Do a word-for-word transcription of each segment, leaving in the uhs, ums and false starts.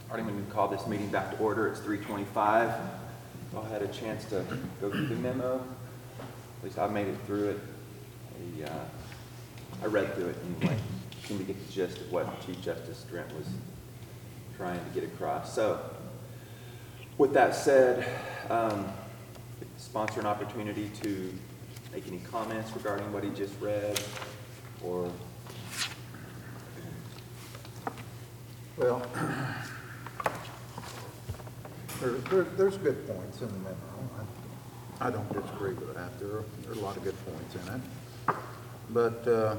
Already going to call this meeting back to order. It's three twenty-five. Y'all had a chance to go through the memo. At least I made it through it. I, uh, I read through it anyway. Seemed to get the gist of what Chief Justice Drent was trying to get across. So, with that said, um, give the sponsor an opportunity to make any comments regarding what he just read, or Well, there, there, there's good points in the memo. I, I don't disagree with that. There are, there are a lot of good points in it. But uh,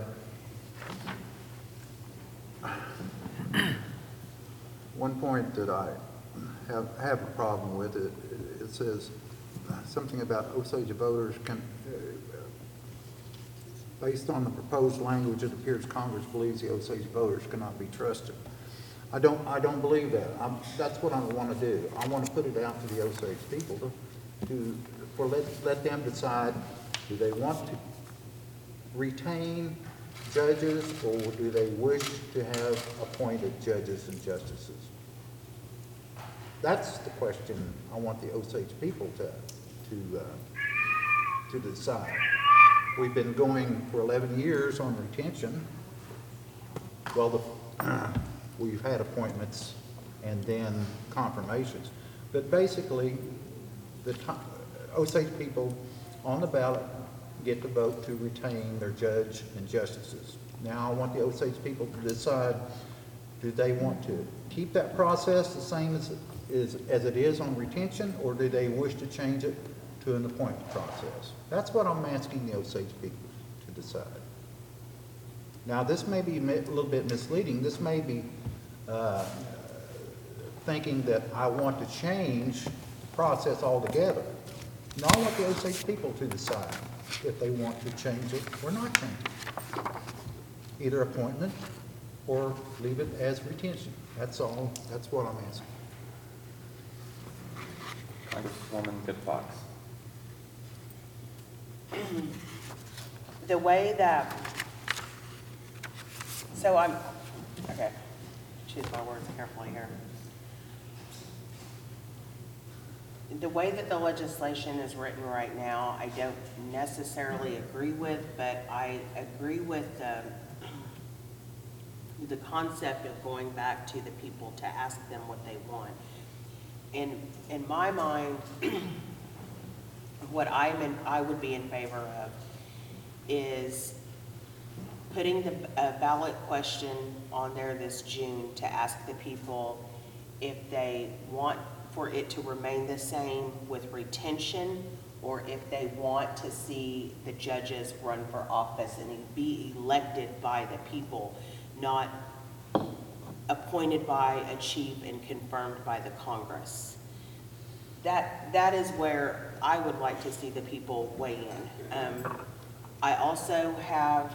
one point that I have, have a problem with, it, it says something about Osage voters can, uh, based on the proposed language, it appears Congress believes the Osage voters cannot be trusted. I don't, I don't believe that. I'm, that's what I want to do. I want to put it out to the Osage people to, to for let, let them decide, do they want to retain judges, or do they wish to have appointed judges and justices? That's the question I want the Osage people to, to, uh, to decide. We've been going for eleven years on retention. Well, the, uh, we've had appointments and then confirmations. But basically, the Osage people on the ballot get to vote to retain their judge and justices. Now I want the Osage people to decide, do they want to keep that process the same as, as, as it is on retention, or do they wish to change it to an appointment process? That's what I'm asking the Osage people to decide. Now this may be a little bit misleading. This may be uh, thinking that I want to change the process altogether. No, I want the Osage people to decide if they want to change it or not change it. Either appointment or leave it as retention. That's all. That's what I'm asking. Congresswoman Good Fox. The way that, so I'm, okay, choose my words carefully here. The way that the legislation is written right now, I don't necessarily agree with, but I agree with um, the concept of going back to the people to ask them what they want. In, in my mind, what I'm in, I would be in favor of is putting the a ballot question on there this June to ask the people if they want for it to remain the same with retention, or if they want to see the judges run for office and be elected by the people, not appointed by a chief and confirmed by the Congress. That, that is where I would like to see the people weigh in. Um, I also have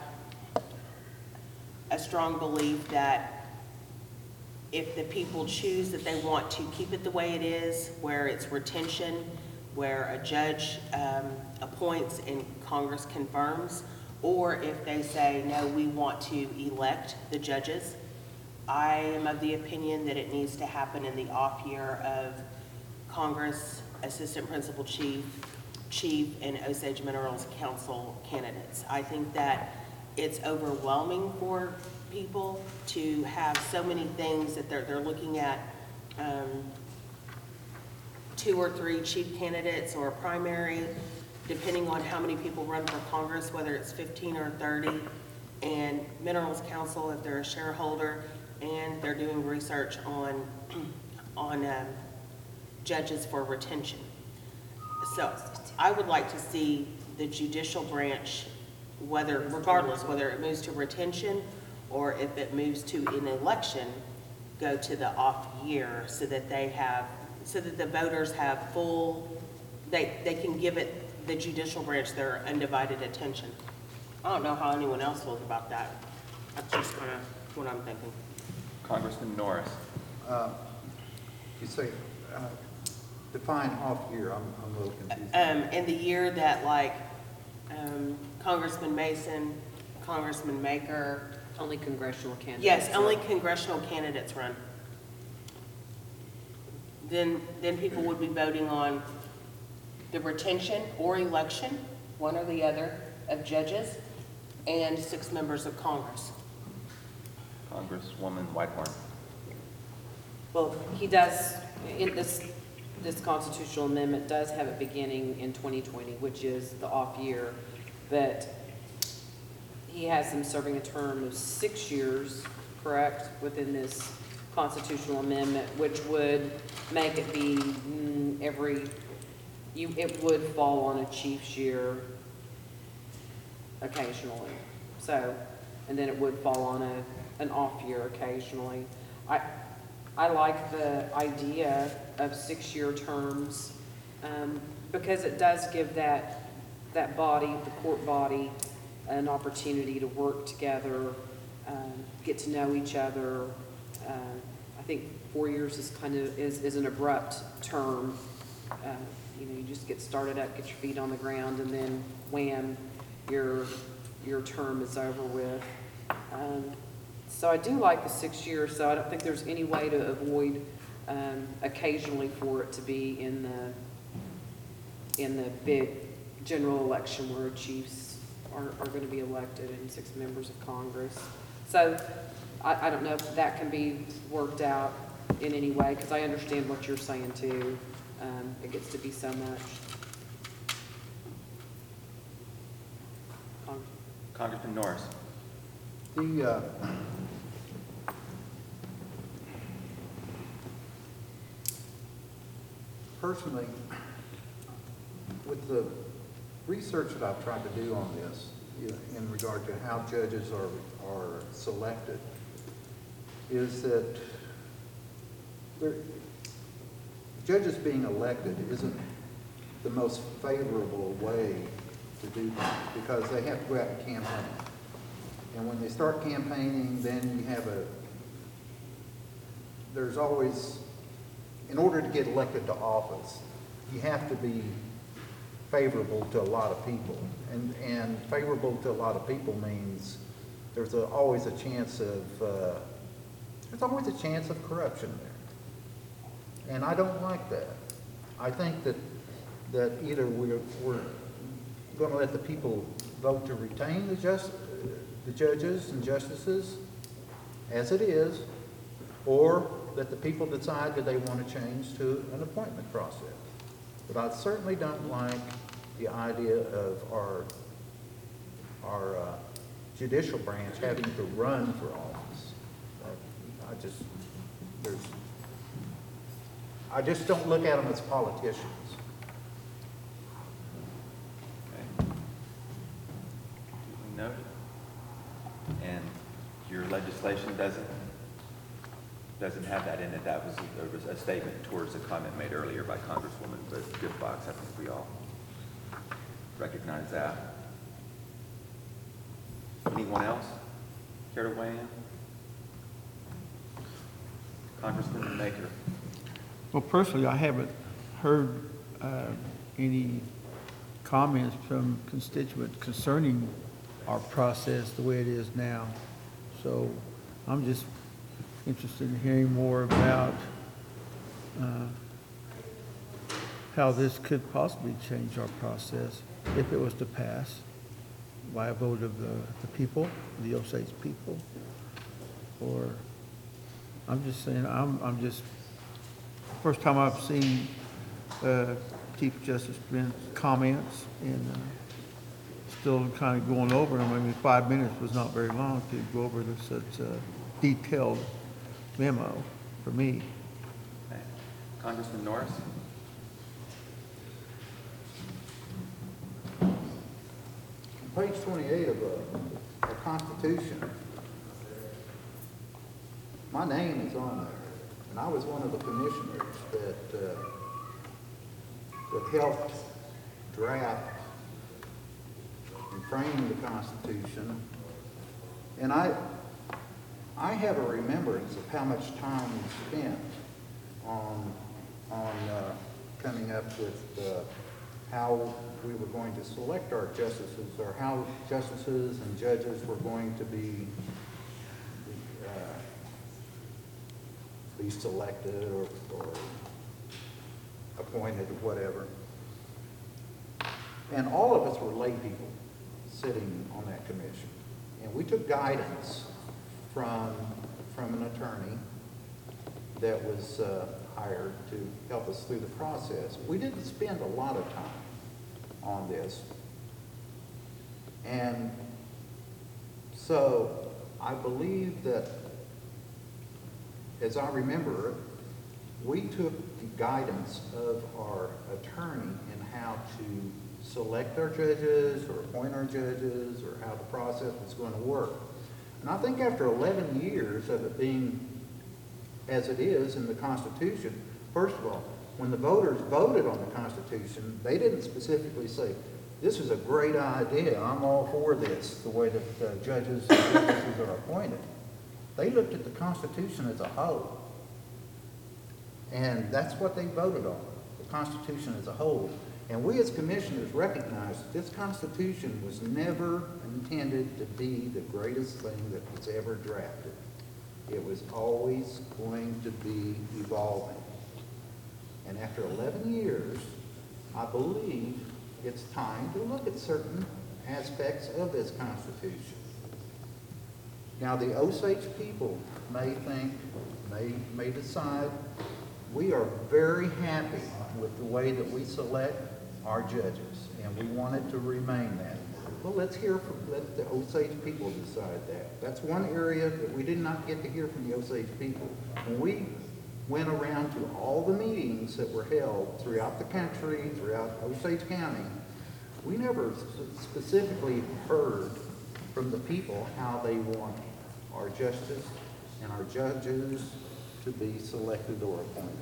a strong belief that if the people choose that they want to keep it the way it is, where it's retention, where a judge um, appoints and Congress confirms, or if they say, no, we want to elect the judges, I am of the opinion that it needs to happen in the off year of Congress, Assistant Principal Chief, Chief, and Osage Minerals Council candidates. I think that it's overwhelming for people to have so many things that they're, they're looking at, um, two or three chief candidates or a primary, depending on how many people run for Congress, whether it's fifteen or thirty, and Minerals Council if they're a shareholder, and they're doing research on, on um, judges for retention. So I would like to see the judicial branch, whether, regardless whether it moves to retention or if it moves to an election, go to the off year so that they have, so that the voters have full, they, they can give it, the judicial branch, their undivided attention. I don't know how anyone else feels about that. That's just kind of what I'm thinking. Congressman Norris. Uh, you say, uh, define off year. I'm, I'm a little confused. Um, in the year that like um, Congressman Mason, Congressman Maker, Only congressional candidates. yes, only congressional candidates run. then, then people would be voting on the retention or election, one or the other, of judges and six members of Congress. Congresswoman Whitehorn. Well, he does, in this, this constitutional amendment does have it beginning in twenty twenty, which is the off year, but he has them serving a term of six years, correct, within this constitutional amendment, which would make it be mm, every, you, it would fall on a chief's year occasionally. So, and then it would fall on a, an off year occasionally. I, I like the idea of six-year terms, um, because it does give that, that body, the court body, an opportunity to work together, um, get to know each other. Um, I think four years is kind of, is, is an abrupt term. Uh, you know, you just get started up, get your feet on the ground, and then wham, your, your term is over with. Um, So I do like the six years, so I don't think there's any way to avoid um, occasionally for it to be in the, in the big general election where chiefs are, are going to be elected and six members of Congress. So I, I don't know if that can be worked out in any way, because I understand what you're saying too. Um, It gets to be so much. Con- Congressman Norris. The, uh, personally, with the research that I've tried to do on this, you know, in regard to how judges are, are selected, is that there, judges being elected isn't the most favorable way to do things, because they have to go out and campaign. And when they start campaigning, then you have a, there's always, in order to get elected to office, you have to be favorable to a lot of people. And, and favorable to a lot of people means there's a, always a chance of, uh, there's always a chance of corruption there. And I don't like that. I think that, that either we're, we're going to let the people vote to retain the just, the judges and justices as it is, or that the people decide that they want to change to an appointment process. But I certainly don't like the idea of our, our uh, judicial branch having to run for office. I, I just, there's, I just don't look at them as politicians. Okay. Duly noted. And your legislation doesn't, doesn't have that in it. That was, there was a statement towards a comment made earlier by Congresswoman, but good fox, I think we all recognize that. Anyone else care to weigh in? Congressman Maker. Well, personally, I haven't heard uh, any comments from constituents concerning our process the way it is now. So I'm just interested in hearing more about uh, how this could possibly change our process if it was to pass by a vote of the, the people, the Osage people. Or I'm just saying, I'm, I'm just, first time I've seen uh, Chief Justice Brent's comments, and uh, still kind of going over them. I mean, five minutes was not very long to go over this, such a detailed memo for me. Okay. Congressman Norris. On page twenty-eight of the, the Constitution, my name is on there, and I was one of the commissioners that, uh, that helped draft and frame the Constitution. And I, I have a remembrance of how much time we spent on, on uh, coming up with uh, how we were going to select our justices, or how justices and judges were going to be uh, be selected or, or appointed or whatever. And all of us were lay people sitting on that commission. And we took guidance from, from an attorney that was uh, hired to help us through the process. We didn't spend a lot of time on this. And so I believe that, as I remember it, we took the guidance of our attorney in how to select our judges or appoint our judges or how the process was going to work. And I think after eleven years of it being as it is in the Constitution, first of all, when the voters voted on the Constitution, they didn't specifically say, this is a great idea, I'm all for this, the way that uh, judges and justices are appointed. They looked at the Constitution as a whole. And that's what they voted on, the Constitution as a whole. And we as commissioners recognize that this Constitution was never intended to be the greatest thing that was ever drafted. It was always going to be evolving. And after eleven years, I believe it's time to look at certain aspects of this Constitution. Now, the Osage people may think, may, may decide, we are very happy with the way that we select our judges, and we want it to remain that. Well, let's hear from, let the Osage people decide that. That's one area that we did not get to hear from the Osage people. When we went around to all the meetings that were held throughout the country, throughout Osage County, we never specifically heard from the people how they want our justice and our judges to be selected or appointed.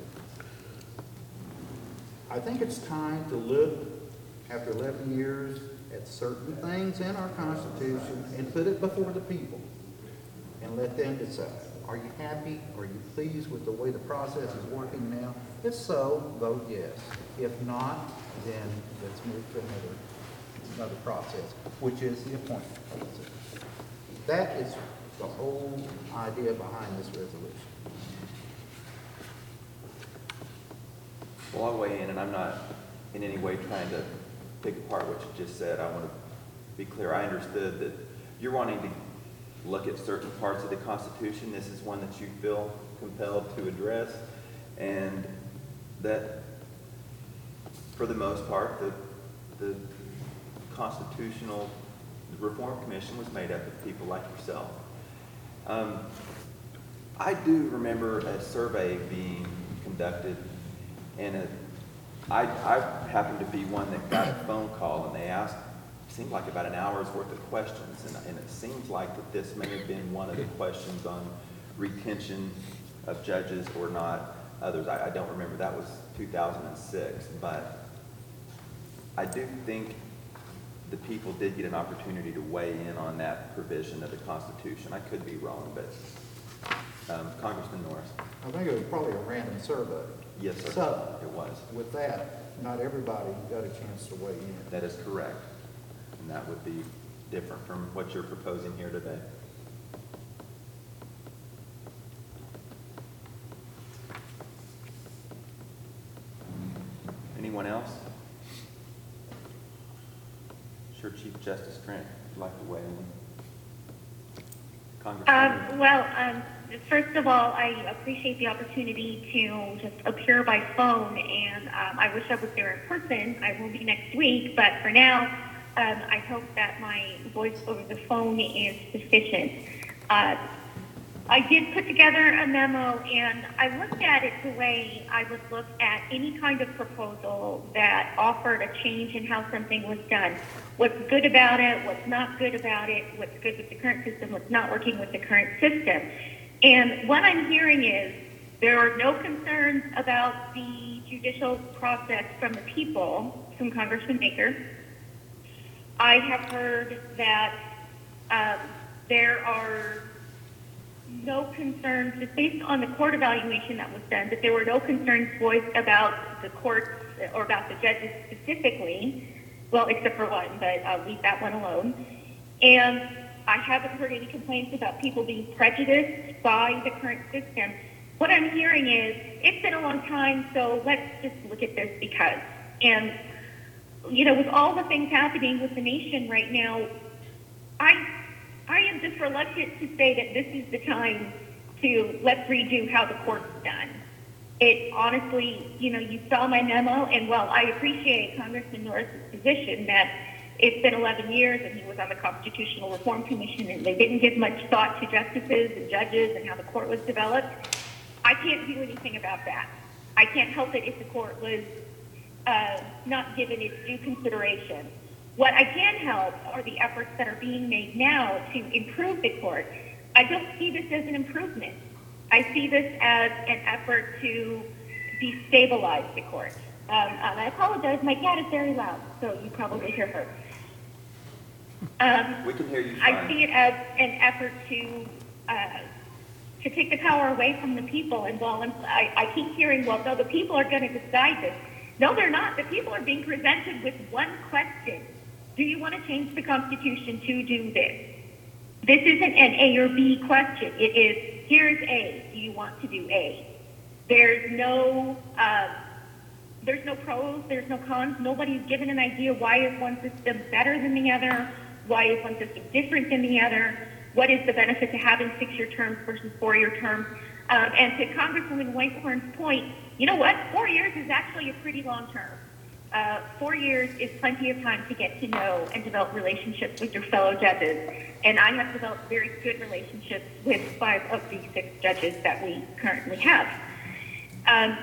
I think it's time to look, after eleven years, at certain things in our Constitution and put it before the people and let them decide. Are you happy? Are you pleased with the way the process is working now? If so, vote yes. If not, then let's move to another, another process, which is the appointment process. That is the whole idea behind this resolution. Well, I'll weigh in, and I'm not in any way trying to pick apart what you just said. I want to be clear. I understood that you're wanting to look at certain parts of the Constitution. This is one that you feel compelled to address, and that, for the most part, the, the Constitutional Reform Commission was made up of people like yourself. Um, I do remember a survey being conducted, and a, I, I happened to be one that got a phone call, and they asked, it seemed like about an hour's worth of questions, and, and it seems like that this may have been one of the questions on retention of judges or not others. I, I don't remember. That was two thousand six, but I do think the people did get an opportunity to weigh in on that provision of the Constitution. I could be wrong, but um, Congressman Norris. I think it was probably a random survey. Yes, sir. So, It was. with that, not everybody got a chance to weigh in. That is correct. And that would be different from what you're proposing here today. Anyone else? Sure, Chief Justice Grant would like to weigh in. Congressman. Um, well, um, first of all, I appreciate the opportunity to just appear by phone, and um, I wish I was there in person. I will be next week, but for now, um, I hope that my voice over the phone is sufficient. Uh, I did put together a memo, and I looked at it the way I would look at any kind of proposal that offered a change in how something was done. What's good about it, what's not good about it, what's good with the current system, what's not working with the current system. And what I'm hearing is there are no concerns about the judicial process from the people, from Congressman Baker. I have heard that um, there are no concerns, just based on the court evaluation that was done, that there were no concerns voiced about the courts or about the judges specifically, well, except for one, but I'll leave that one alone. And I haven't heard any complaints about people being prejudiced by the current system. what I'm hearing is, it's been a long time, so let's just look at this because. And, you know, with all the things happening with the nation right now, I, I am just reluctant to say that this is the time to let's redo how the court's done. It honestly, you know, you saw my memo, and while I appreciate Congressman Norris's position that it's been eleven years and he was on the Constitutional Reform Commission and they didn't give much thought to justices and judges and how the court was developed, I can't do anything about that. I can't help it if the court was uh, not given its due consideration. What I can help are the efforts that are being made now to improve the court. I don't see this as an improvement. I see this as an effort to destabilize the court. Um, and I apologize, my cat is very loud, so you probably hear her. Um, We can hear you I fine. see it as an effort to uh, to take the power away from the people. And while I'm, I, I keep hearing, well, no, the people are going to decide this. No, they're not. The people are being presented with one question. Do you want to change the Constitution to do this? This isn't an A or B question. It is, here's A. Do you want to do A? There's no, uh, there's no pros, there's no cons. Nobody's given an idea why is one system better than the other? Why is one system different than the other? What is the benefit to having six-year terms versus four-year terms? Um, and to Congresswoman Whitehorn's point, you know what? Four years is actually a pretty long term. Uh, four years is plenty of time to get to know and develop relationships with your fellow judges. And I have developed very good relationships with five of the six judges that we currently have. Um,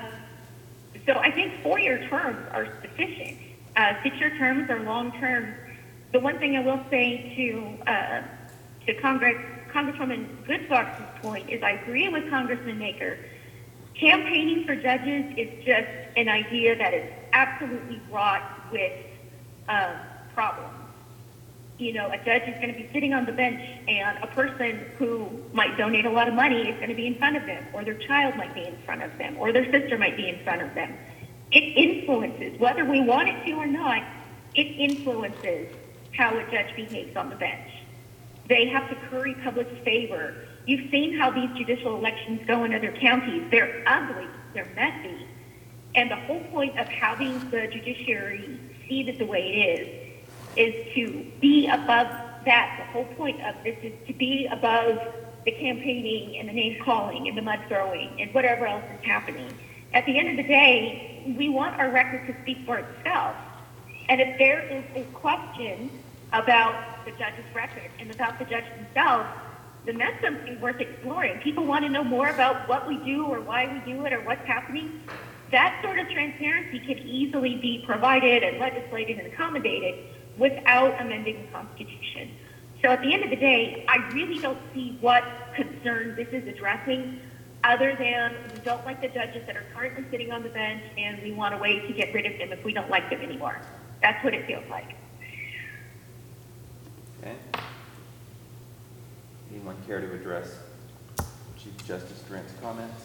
so I think four-year terms are sufficient. Uh, six-year terms are long terms. The one thing I will say to uh, to Congress, Congresswoman Goodfox's point is I agree with Congressman Maker. Campaigning for judges is just an idea that is absolutely wrought with uh, problems. You know, a judge is going to be sitting on the bench and a person who might donate a lot of money is going to be in front of them, or their child might be in front of them, or their sister might be in front of them. It influences, whether we want it to or not, it influences how a judge behaves on the bench. They have to curry public's favor. You've seen how these judicial elections go in other counties. They're ugly, they're messy. And the whole point of having the judiciary seated the way it is, is to be above that. The whole point of this is to be above the campaigning and the name calling and the mud throwing and whatever else is happening. At the end of the day, we want our record to speak for itself. And if there is a question about the judge's record and about the judge themselves, then that's something worth exploring. People want to know more about what we do or why we do it or what's happening. That sort of transparency can easily be provided and legislated and accommodated without amending the Constitution. So at the end of the day, I really don't see what concern this is addressing other than we don't like the judges that are currently sitting on the bench and we want a way to get rid of them if we don't like them anymore. That's what it feels like. Okay. Anyone care to address Chief Justice Grant's comments?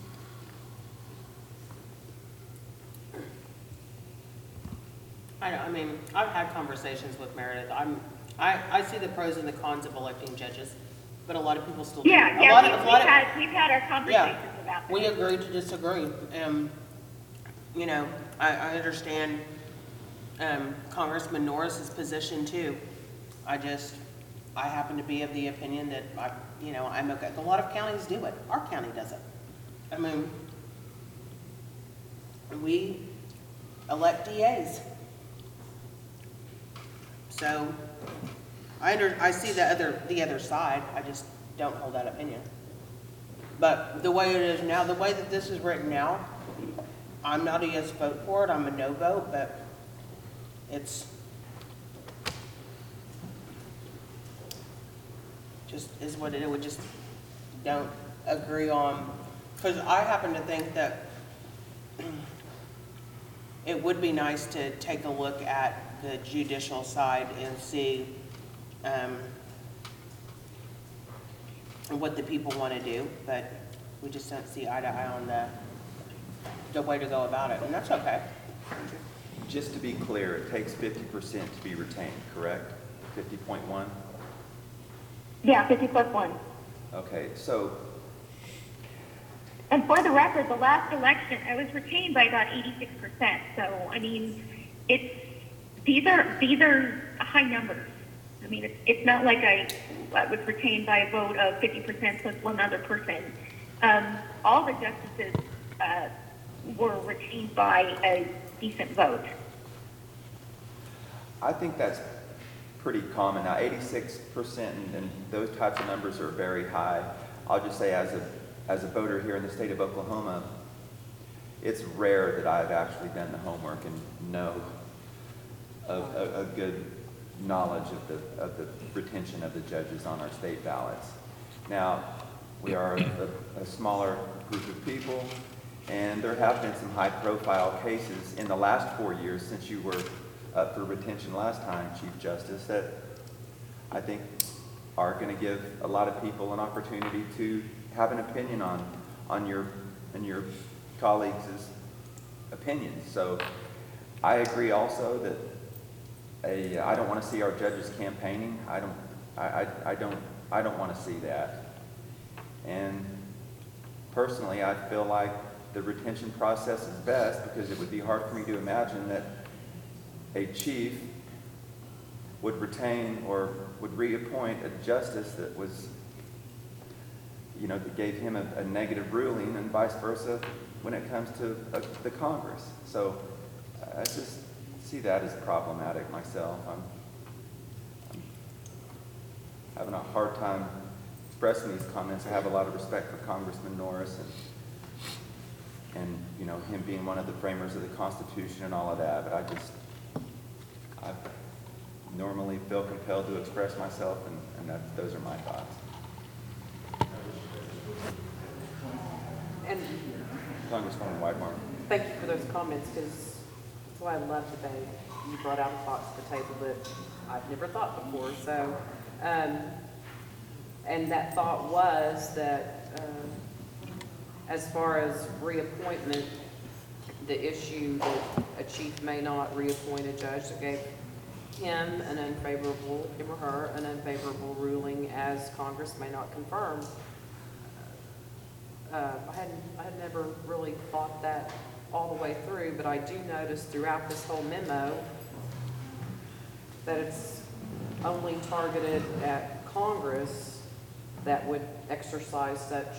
I, I mean, I've had conversations with Meredith. I'm, I, I see the pros and the cons of electing judges, but a lot of people still do. Yeah, A yeah, lot we, of- a we've lot of- had, we've had our conversations Yeah, about that. we agree to disagree. Um, you know, I, I understand, um, Congressman Norris's position too. I just, I happen to be of the opinion that I, you know, I'm okay. A lot of counties do it. Our county doesn't. I mean, we elect D As. So, I under, I see the other, the other side. I just don't hold that opinion. But the way it is now, the way that this is written now, I'm not a yes vote for it, I'm a no vote, but it's just is what it is. We just don't agree on, because I happen to think that it would be nice to take a look at the judicial side and see um, what the people want to do, but we just don't see eye to eye on the, the way to go about it, and that's okay. Just to be clear, it takes fifty percent to be retained, correct? fifty point one? Yeah, fifty plus one. Okay, so And for the record, the last election, I was retained by about eighty-six percent. So, I mean, it's, these are, these are high numbers. I mean, it's, it's not like I, I was retained by a vote of fifty percent plus one other person. Um, all the justices, uh, were retained by a decent vote. I think that's pretty common. Now, eighty-six percent and, and those types of numbers are very high. I'll just say as a, as a voter here in the state of Oklahoma, it's rare that I've actually done the homework and know of a, a good knowledge of the, of the retention of the judges on our state ballots. Now, we are a, a smaller group of people, and there have been some high-profile cases in the last four years since you were up for retention last time, Chief Justice, that I think are going to give a lot of people an opportunity to have an opinion on, on your, and your colleagues' opinions. So I agree also that a, I don't want to see our judges campaigning. I don't, I, I, I don't, I don't want to see that. And personally, I feel like the retention process is best because it would be hard for me to imagine that a chief would retain or would reappoint a justice that was, you know, that gave him a, a negative ruling, and vice versa when it comes to uh, the Congress. So I just see that as problematic myself. I'm, I'm having a hard time expressing these comments. I have a lot of respect for Congressman Norris and, and you know, him being one of the framers of the Constitution and all of that, but I just, I normally feel compelled to express myself, and, and that, those are my thoughts. And Congresswoman Whitemark. thank you for those comments, because that's why I love debate. You brought out a thought to the table that I've never thought before. So, um, and that thought was that uh, as far as reappointment, the issue that a chief may not reappoint a judge that gave him an unfavorable, him or her, an unfavorable ruling, as Congress may not confirm. Uh, I hadn't, I had never really thought that all the way through, but I do notice throughout this whole memo that it's only targeted at Congress that would exercise such,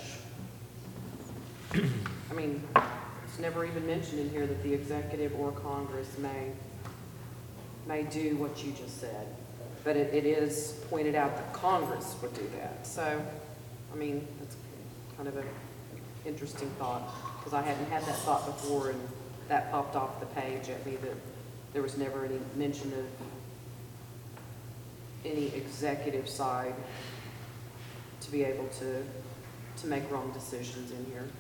I mean, it's never even mentioned in here that the executive or Congress may, may do what you just said. But it, it is pointed out that Congress would do that. So, I mean, it's kind of an interesting thought, because I hadn't had that thought before, and that popped off the page at me that there was never any mention of any executive side to be able to, to make wrong decisions in here.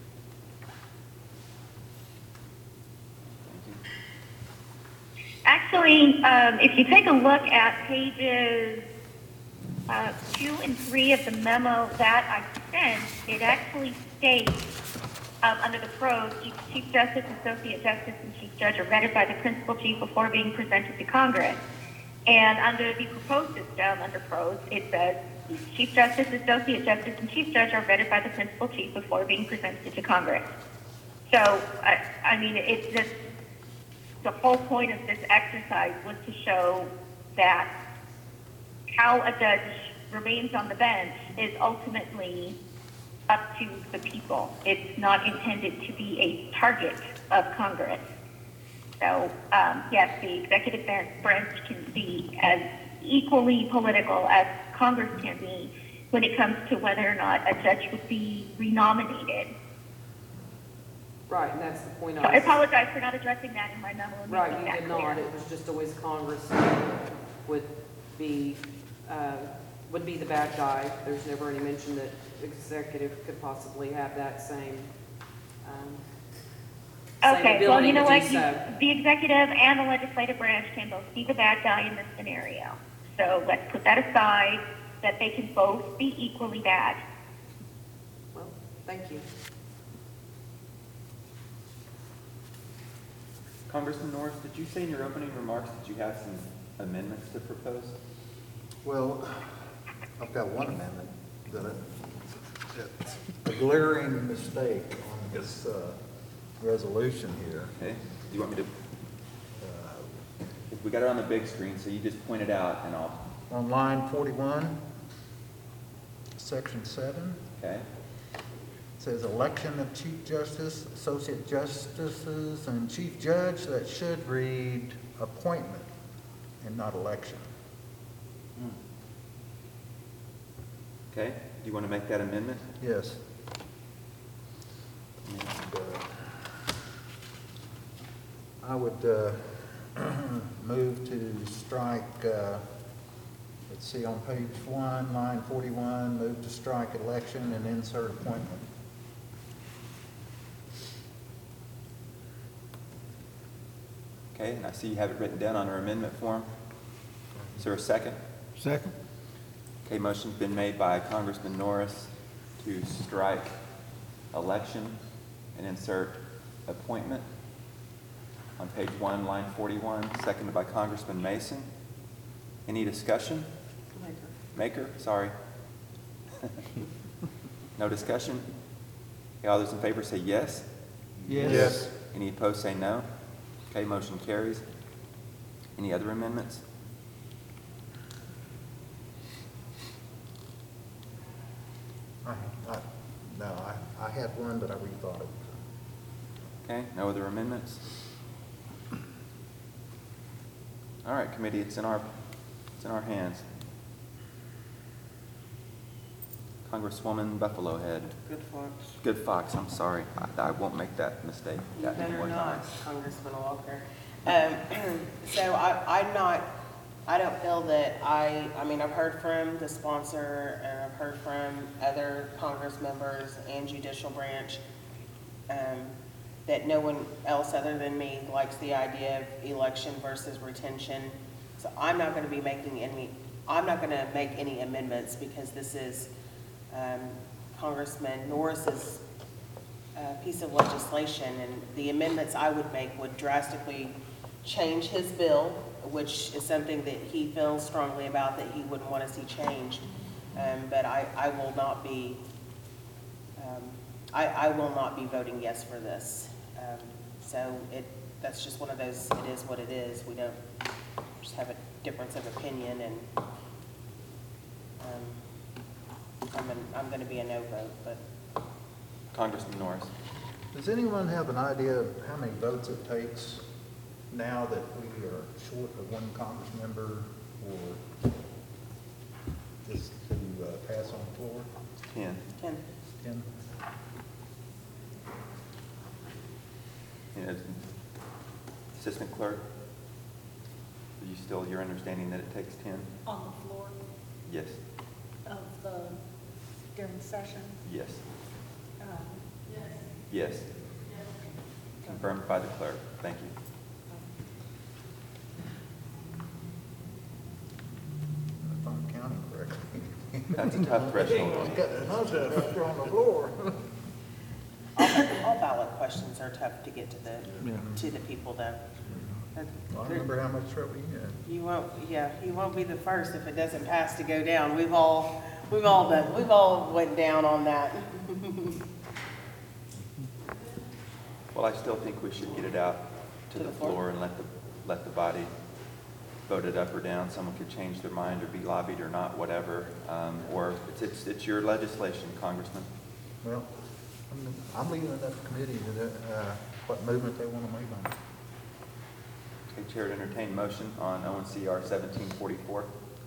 Actually, um, if you take a look at pages uh, two and three of the memo that I sent, it actually states um, under the pros, each Chief Justice, Associate Justice, and Chief Judge are vetted by the Principal Chief before being presented to Congress. And under the proposed system, under pros, it says each Chief Justice, Associate Justice, and Chief Judge are vetted by the Principal Chief before being presented to Congress. So, I, I mean, it's just, the whole point of this exercise was to show that how a judge remains on the bench is ultimately up to the people. It's not intended to be a target of Congress. So, um, yes, the executive branch can be as equally political as Congress can be when it comes to whether or not a judge would be renominated. Right, and that's the point So I I was... apologize for not addressing that in my memo. and Right, making you that did clear. not. It was just always Congress would be, uh, would be the bad guy. There's never any mention that executive could possibly have that same, um, same Okay, well, ability you know to do what? You- so. The executive and the legislative branch can both be the bad guy in this scenario. So let's put that aside, that they can both be equally bad. Well, thank you. Congressman Norris, did you say in your opening remarks that you have some amendments to propose? Well, I've got one amendment that it, it's a glaring mistake on this uh, resolution here. Okay, do you want me to, Uh, we got it on the big screen, so you just point it out and I'll, On line forty-one, section seven, okay? it says election of chief justice, associate justices, and chief judge. That should read appointment and not election. Okay, do you want to make that amendment? Yes. And, uh, I would uh, move to strike, uh, let's see, on page one, line forty-one, move to strike election and insert appointment. Okay, and I see you have it written down on our amendment form. Is there a second? Second? Okay, motion's been made by Congressman Norris to strike election and insert appointment on page one, line forty-one, seconded by Congressman Mason. Any discussion? Maker, sorry. No discussion? Okay, all those in favor say yes. Yes. Any opposed say no. Okay, motion carries. Any other amendments? I, I, no, I, I had one, but I rethought it. Okay, no other amendments? All right, committee, it's in our, it's in our hands. Congresswoman Buffalo Head. Good Fox. Good Fox, I'm sorry. I, I won't make that mistake. You that any better more not, times. Congressman Walker. Um, so I, I'm not, I don't feel that I, I mean, I've heard from the sponsor and I've heard from other Congress members and judicial branch, um, that no one else other than me likes the idea of election versus retention. So I'm not gonna be making any, I'm not gonna make any amendments because this is, um, Congressman Norris's uh, piece of legislation, and the amendments I would make would drastically change his bill, which is something that he feels strongly about that he wouldn't want to see changed. Um, but I, I will not be, um, I, I will not be voting yes for this. Um, so it, that's just one of those, it is what it is. We don't just have a difference of opinion, and um, I'm, an, I'm going to be a no vote, but Congressman Norris. Does anyone have an idea of how many votes it takes now that we are short of one Congress member or this to uh, pass on the floor? Ten. Ken. Ten? You know, Assistant Clerk, are you still, your understanding that it takes ten? On the floor Yes. of the, during session? Yes. Um, Yes. Confirmed by the clerk. Thank you. If I'm counting correctly. That's a tough threshold. I've got a husband out there on the floor. All, all ballot questions are tough to get to the, Yeah. to the people though. Well, I remember how much trouble you had. You won't, yeah, you won't be the first if it doesn't pass to go down. We've all, we've all done, we've all went down on that. Well, I still think we should get it out to To the the floor? floor and let the, let the body vote it up or down. Someone could change their mind or be lobbied or not, whatever. Um, or it's, it's, it's your legislation, Congressman. Well, I'm, I'm leaving it up to committee to, uh, what movement they want to make on it. Okay, Chair to entertain motion on O N C R seventeen forty-four.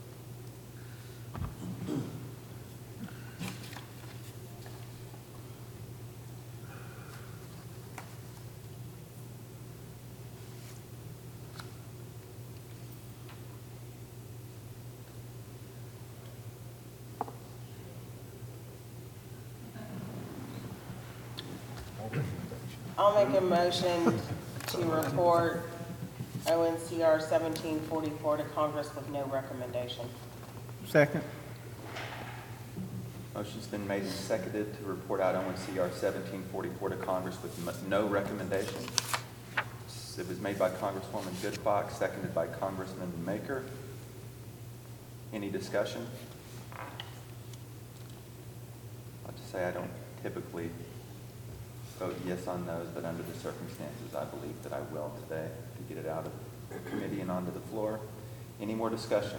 I'll make a motion to report O N C R seventeen forty-four to Congress with no recommendation. Second? Motion's been made and seconded to report out O N C R seventeen forty-four to Congress with m- no recommendation. It was made by Congresswoman Goodfox, seconded by Congressman Maker. Any discussion? I'll just say I don't typically vote yes on those, but under the circumstances, I believe that I will today to get it out of the committee and onto the floor. Any more discussion?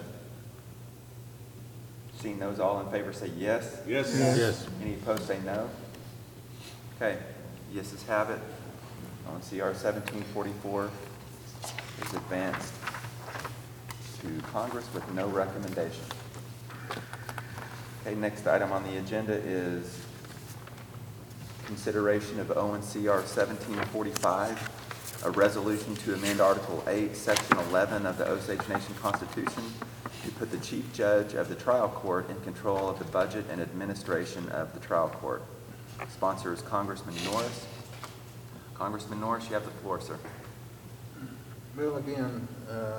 Seeing those, all in favor say yes. Yes. Yes. Any opposed say no. Okay, yeses have it. On C R seventeen forty-four is advanced to Congress with no recommendation. Okay, next item on the agenda is consideration of O N C R seventeen forty-five, a resolution to amend Article eight, Section eleven of the Osage Nation Constitution to put the chief judge of the trial court in control of the budget and administration of the trial court. Sponsor is Congressman Norris. Congressman Norris, you have the floor, sir. Well, again, uh,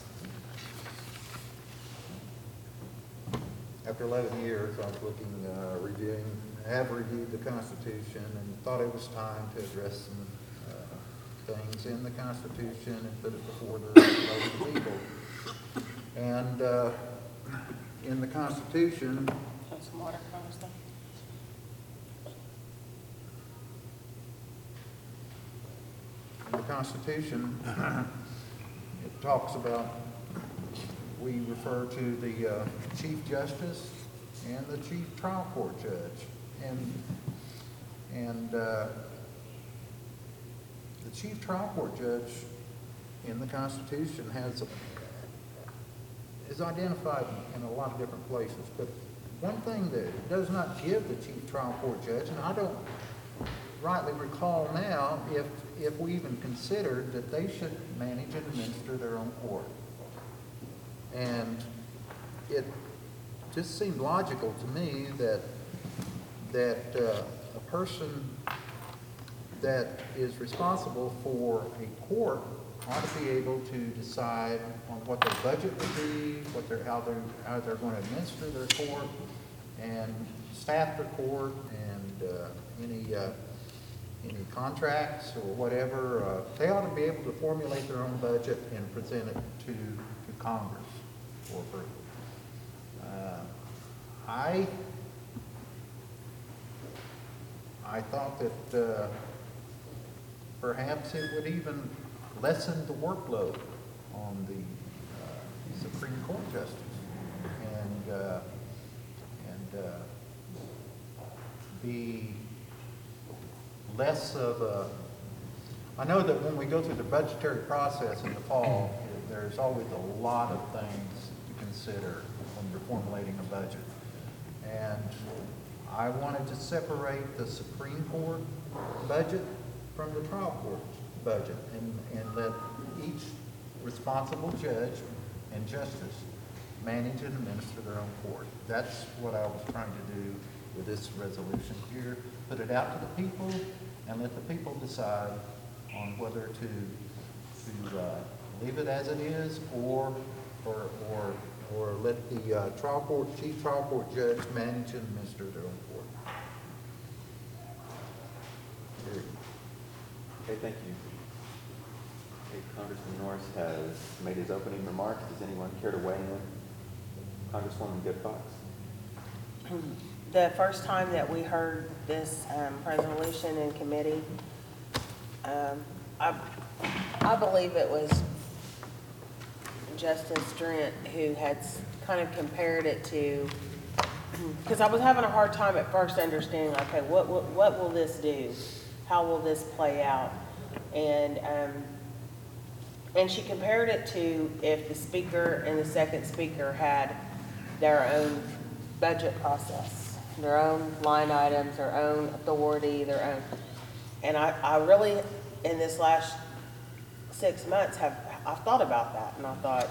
after eleven years, I was looking, uh, reviewing, have reviewed the Constitution and thought it was time to address some uh, things in the Constitution and put it before the voting people. And uh, in the Constitution, Have some water, Congressman? in the Constitution, it talks about, we refer to the uh, Chief Justice and the Chief Trial Court Judge. And, and uh, the Chief Trial Court Judge in the Constitution has, is identified in a lot of different places. But one thing that it does not give the Chief Trial Court Judge, and I don't rightly recall now if, if we even considered that they should manage and administer their own court. And it just seemed logical to me that, that uh, a person that is responsible for a court ought to be able to decide on what their budget would be, what they're, how they're, how they're going to administer their court, and staff their court, and uh, any uh, any contracts or whatever. Uh, they ought to be able to formulate their own budget and present it to to Congress for approval. Uh, I I thought that uh, perhaps it would even lessen the workload on the uh, Supreme Court justice, and uh, and uh, be less of a. I know that when we go through the budgetary process in the fall, there's always a lot of things to consider when you're formulating a budget, and I wanted to separate the Supreme Court budget from the trial court budget, and, and let each responsible judge and justice manage and administer their own court. That's what I was trying to do with this resolution here. Put it out to the people and let the people decide on whether to, to uh, leave it as it is, or, or, or, or let the uh, trial court, chief trial court judge manage and administer their own court. Period. Okay, thank you. Okay, Congressman Norris has made his opening remarks. Does anyone care to weigh in? Congresswoman Goodfox? The first time that we heard this um, resolution in committee, um, I, I believe it was Justice Drent who had s- kind of compared it to, because I was having a hard time at first understanding, okay, what, what, what will this do? How will this play out? And, um, and she compared it to if the speaker and the second speaker had their own budget process, their own line items, their own authority, their own. And I, I really, in this last six months, have I've thought about that, and I thought,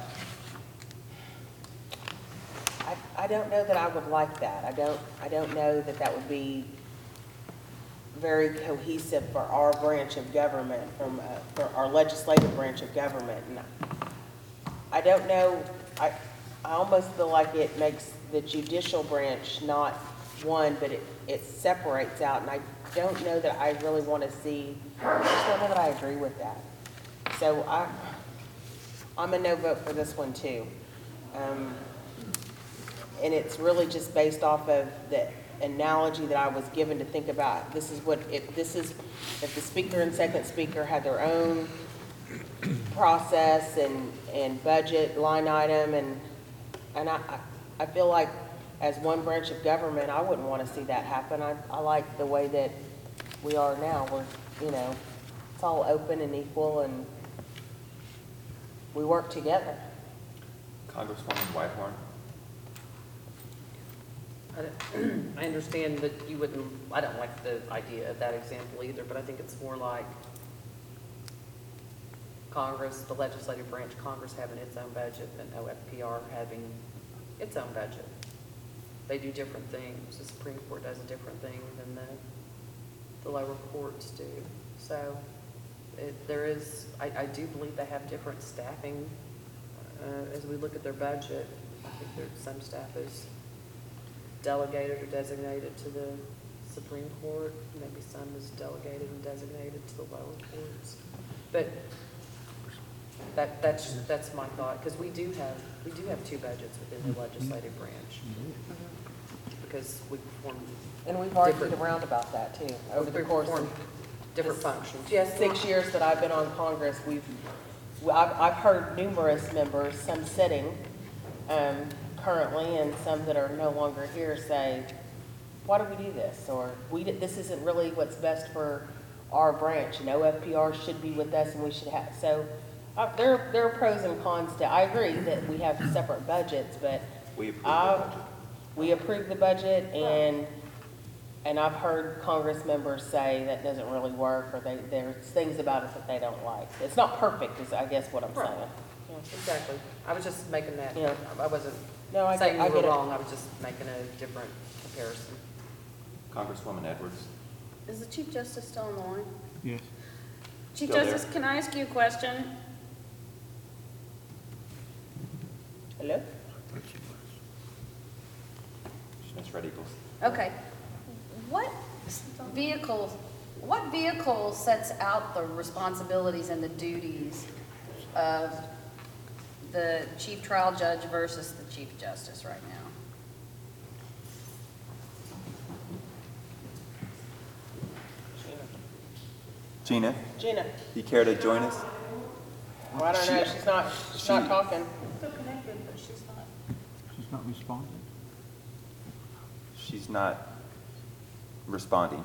I, I don't know that I would like that. I don't, I don't know that that would be very cohesive for our branch of government, from, uh, for our legislative branch of government. And I don't know, I, I almost feel like it makes the judicial branch not one, but it, it separates out, and I don't know that I really want to see, I just don't know that I agree with that. So I, I'm a no vote for this one too. Um, and it's really just based off of the, analogy that I was given to think about. This is what, if this is, if the speaker and second speaker had their own process and, and budget line item, and, and I, I I feel like as one branch of government, I wouldn't want to see that happen. I, I like the way that we are now. We're, you know, it's all open and equal, and we work together. Congresswoman Whitehorn? I don't- I understand that you wouldn't, I don't like the idea of that example either, but I think it's more like Congress, the legislative branch, Congress having its own budget and O F P R having its own budget. They do different things. The Supreme Court does a different thing than the, the lower courts do. So it, there is, I, I do believe they have different staffing. Uh, as we look at their budget, I think there, some staff is delegated or designated to the Supreme Court. Maybe some is delegated and designated to the lower courts. But that, that's, that's my thought, because we do have, we do have two budgets within the legislative branch. Because we perform, And we've argued Different. around about that too, over the we course perform of different functions. just six years that I've been on Congress. We've, well, I've, I've heard numerous members, some sitting um, currently and some that are no longer here, say, why do we do this? Or we, did- this isn't really what's best for our branch, and O F P R should be with us and we should have, so uh, there, there are pros and cons to, I agree that we have separate budgets, but We approve the I, budget. we approve the budget, and, and I've heard Congress members say that doesn't really work, or they, there's things about it that they don't like. It's not perfect, is I guess what I'm Right. saying. Yeah. Exactly. I was just making that, Yeah. I wasn't No, I saying get, I you were get it. wrong, I was just making a different comparison. Congresswoman Edwards? Is the Chief Justice still on the line? Yes. Chief Still there. Justice, can I ask you a question? Hello? Miz Red Eagles? Okay. What vehicles, what vehicle sets out the responsibilities and the duties of the Chief Trial Judge versus the Chief Justice right now? Gina, Gina? you care to join us? Well, I don't know, she's not, she's not She- talking. Still connected, but she's not. She's not responding. She's not responding.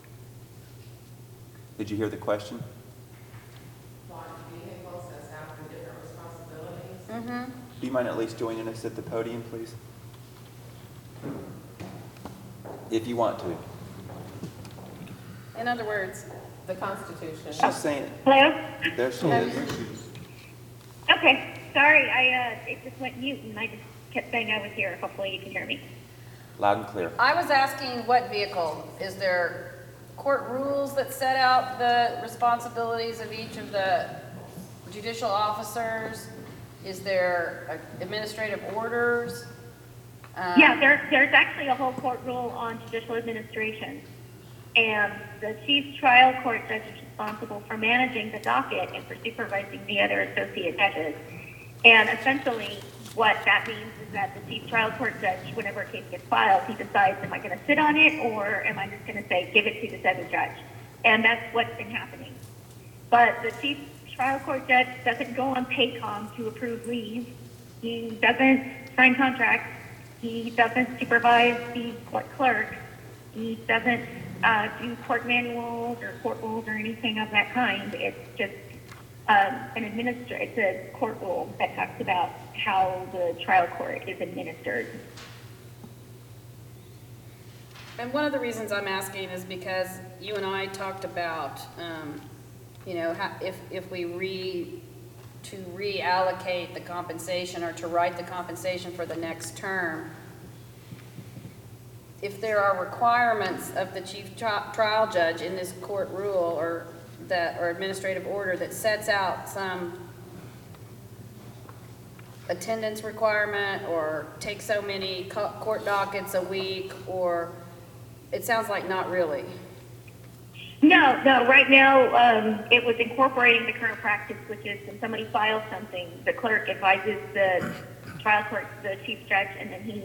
Did you hear the question? Mm-hmm. Do you mind at least joining us at the podium, please? If you want to. In other words, The Constitution. She's saying, Hello? there she is. Okay, sorry, I, uh, it just went mute and I just kept saying I was here. Hopefully you can hear me. Loud and clear. I was asking what vehicle? Is there court rules that set out the responsibilities of each of the judicial officers? Is there uh, administrative orders? Um, Yeah, there, there's actually a whole court rule on judicial administration. And the chief trial court judge is responsible for managing the docket and for supervising the other associate judges. And essentially, what that means is that the chief trial court judge, whenever a case gets filed, he decides, am I going to sit on it, or am I just going to say, give it to this other judge? And that's what's been happening. But the chief trial court judge doesn't go on Paycom to approve leave. He doesn't sign contracts. He doesn't supervise the court clerk. He doesn't uh, do court manuals or court rules or anything of that kind. It's just um, an administr. It's a court rule that talks about how the trial court is administered. And one of the reasons I'm asking is because you and I talked about, um, you know, how, if, if we re, to reallocate the compensation or to write the compensation for the next term, if there are requirements of the chief tri- trial judge in this court rule or that, or administrative order that sets out some attendance requirement or take so many co- court dockets a week, or it sounds like not really. No, no, right now, um, it was incorporating the current practice, which is when somebody files something, the clerk advises the trial court, the chief judge, and then he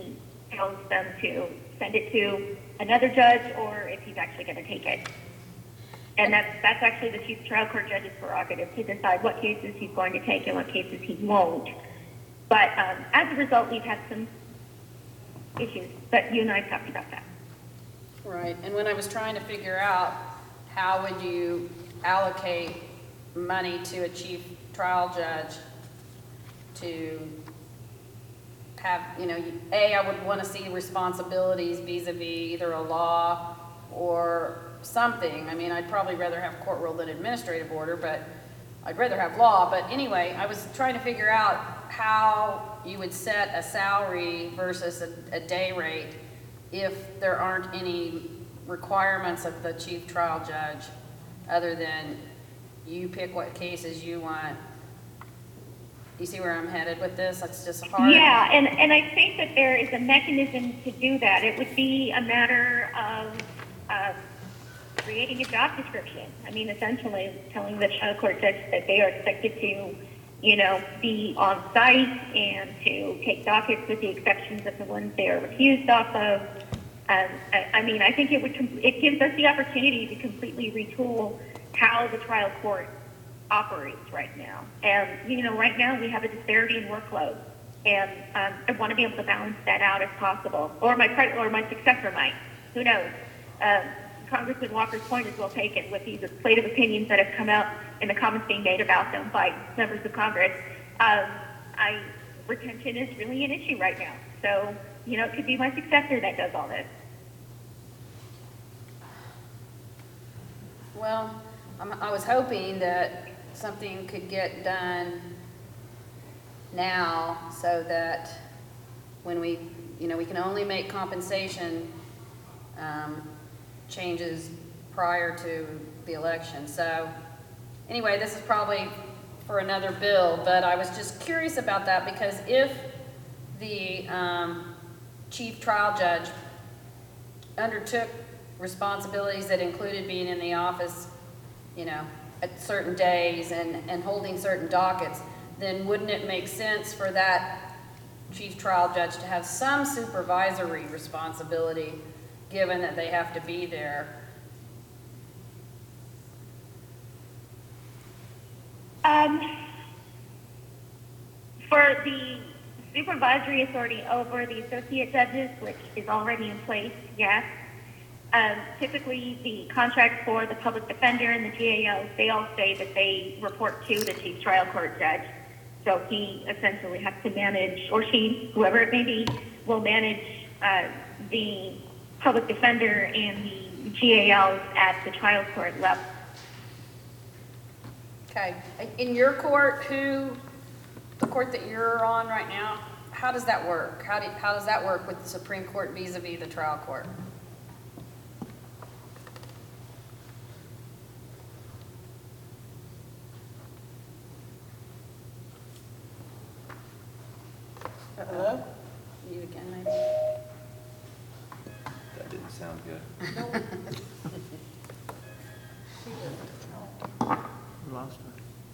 tells them to send it to another judge or if he's actually going to take it. And that's, that's actually the chief trial court judge's prerogative to decide what cases he's going to take and what cases he won't. But um, as a result, we've had some issues, but you and I talked about that. Right, and when I was trying to figure out how would you allocate money to a chief trial judge to have, you know, you- A, I would want to see responsibilities vis-a-vis either a law or something. I mean, I'd probably rather have court rule than administrative order, but I'd rather have law. But anyway, I was trying to figure out how you would set a salary versus a, a day rate if there aren't any requirements of the chief trial judge other than you pick what cases you want. You see where I'm headed with this? That's just hard. Yeah, and, and I think that there is a mechanism to do that. It would be a matter of uh, creating a job description. I mean, essentially telling the trial court judge that they are expected to, you know, be on site and to take dockets with the exceptions of the ones they are refused off of. Um, I, I mean, I think it would, com- it gives us the opportunity to completely retool how the trial court operates right now. And, you know, right now we have a disparity in workload. And um, I want to be able to balance that out if possible. Or my pre- or my successor might. Who knows? Um, Congressman Walker's point is well taken with these slate of opinions that have come out and the comments being made about them by members of Congress. Um, I, retention is really an issue right now. So, you know, it could be my successor that does all this. Well, I'm, I was hoping that something could get done now so that when we, you know, we can only make compensation um, changes prior to the election. So anyway, this is probably for another bill, but I was just curious about that because if the um, chief trial judge undertook responsibilities that included being in the office, you know, at certain days and, and holding certain dockets, then wouldn't it make sense for that chief trial judge to have some supervisory responsibility given that they have to be there? Um, for the supervisory authority over the associate judges, which is already in place, yes. Um, typically, the contracts for the public defender and the G A Os, they all say that they report to the chief trial court judge. So he essentially has to manage, or she, whoever it may be, will manage uh, the public defender and the G A Os at the trial court level. Okay, in your court, who, the court that you're on right now, how does that work? How do, how does that work with the Supreme Court vis-a-vis the trial court? Hello? You again, maybe? That didn't sound good. Lost her.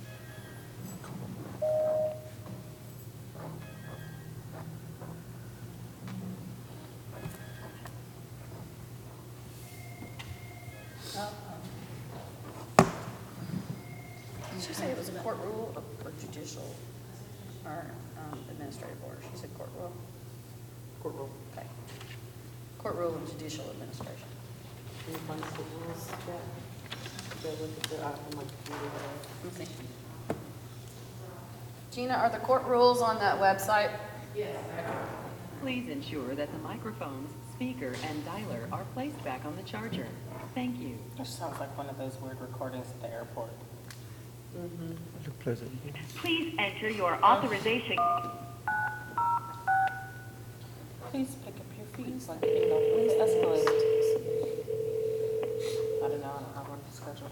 Did she say it was a court rule or or judicial or um, administrative order? She said court rule. Court rule. Okay. Court rule and judicial administration. Can you find the rules yet? Go look at the, uh, on my computer there. Let me see. Gina, are the court rules on that website? Please ensure that the microphones, speaker, and dialer are placed back on the charger. Thank you. This sounds like one of those weird recordings at the airport. It's a pleasant. Please enter your authorization. Please pick up your fees, like, you know, please escalate. I don't know, I don't have one to schedule.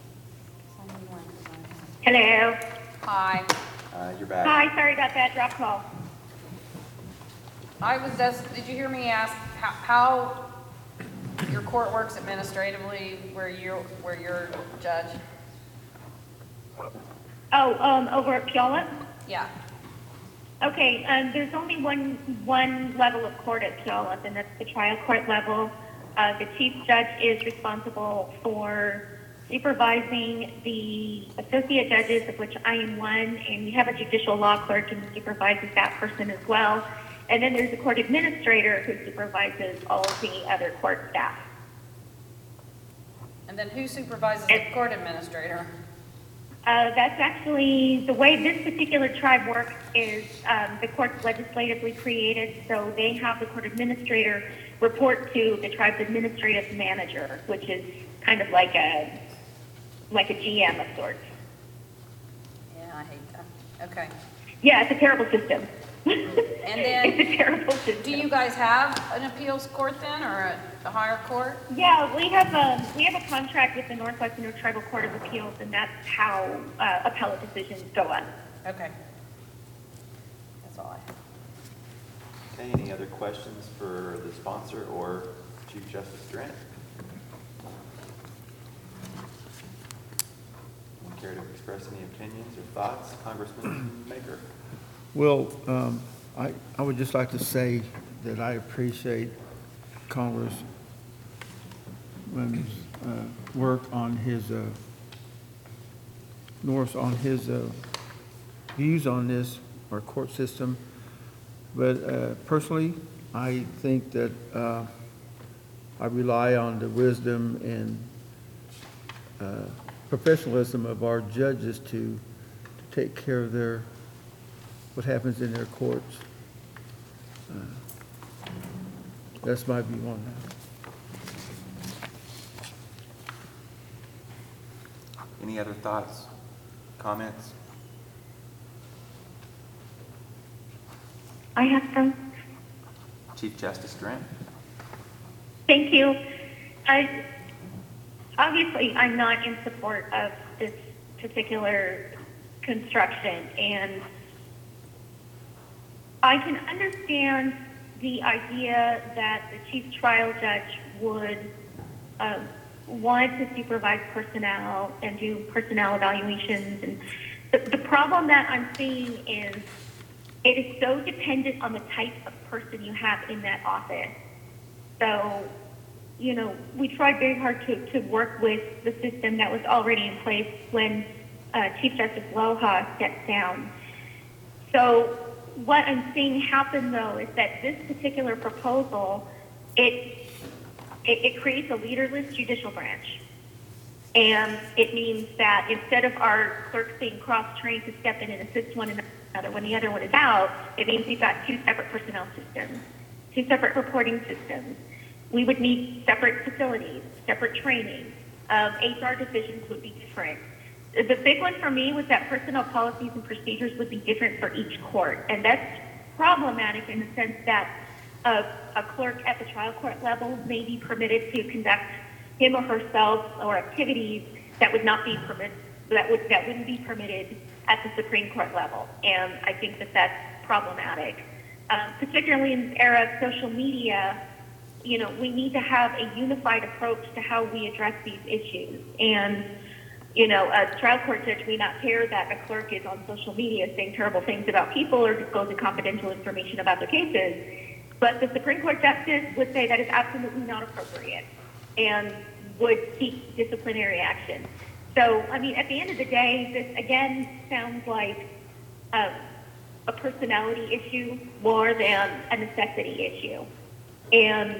Hello. Hi. Uh, you're back. Hi, sorry about that drop call. I was just, did you hear me ask how, how your court works administratively where you're, where you're judge? Oh, um, over at Puyallup? Yeah. Okay, um, there's only one, one level of court at Puyallup, and that's the trial court level. Uh, the chief judge is responsible for supervising the associate judges, of which I am one, and we have a judicial law clerk and supervises that person as well. And then there's a court administrator who supervises all of the other court staff. And then who supervises the court administrator? Uh, that's actually, the way this particular tribe works is um, the court's legislatively created, so they have the court administrator report to the tribe's administrative manager, which is kind of like a, like a G M of sorts. Yeah, I hate that. Okay. Yeah, it's a terrible system. And then, It's a terrible system. do you guys have an appeals court then, or a, a higher court? Yeah, we have um we have a contract with the Northwest Inner Tribal Court of Appeals, and that's how uh, appellate decisions go on. Okay. That's all I have. Okay, any other questions for the sponsor or Chief Justice Durant? Anyone care to express any opinions or thoughts? Congressman Maker? Well, um, I, I would just like to say that I appreciate Congressman's uh, work on his, uh, Norris, on his uh, views on this, our court system. But uh, personally, I think that uh, I rely on the wisdom and uh, professionalism of our judges to, to take care of their what happens in their courts. Uh, That's my view on that. Any other thoughts, comments? I have some. Chief Justice Durant? Thank you. I, obviously, I'm not in support of this particular construction, and I can understand the idea that the chief trial judge would um, want to supervise personnel and do personnel evaluations. And the, the problem that I'm seeing is it is so dependent on the type of person you have in that office. So, you know, we tried very hard to, to work with the system that was already in place when uh, Chief Justice Loha stepped down. So what I'm seeing happen, though, is that this particular proposal, it, it, it creates a leaderless judicial branch. And it means that instead of our clerks being cross-trained to step in and assist one another when the other one is out, it means we've got two separate personnel systems, two separate reporting systems. We would need separate facilities, separate training. Um, H R decisions would be different. The big one for me was that personnel policies and procedures would be different for each court. And that's problematic in the sense that a, a clerk at the trial court level may be permitted to conduct him or herself or activities that would not be permitted, that would that wouldn't be permitted at the Supreme Court level. And I think that that's problematic. Um, particularly in this era of social media, you know, we need to have a unified approach to how we address these issues. And you know, a trial court judge may not care that a clerk is on social media saying terrible things about people or disclosing confidential information about their cases, but the Supreme Court justice would say that is absolutely not appropriate and would seek disciplinary action. So, I mean, at the end of the day, this again sounds like um, a personality issue more than a necessity issue. And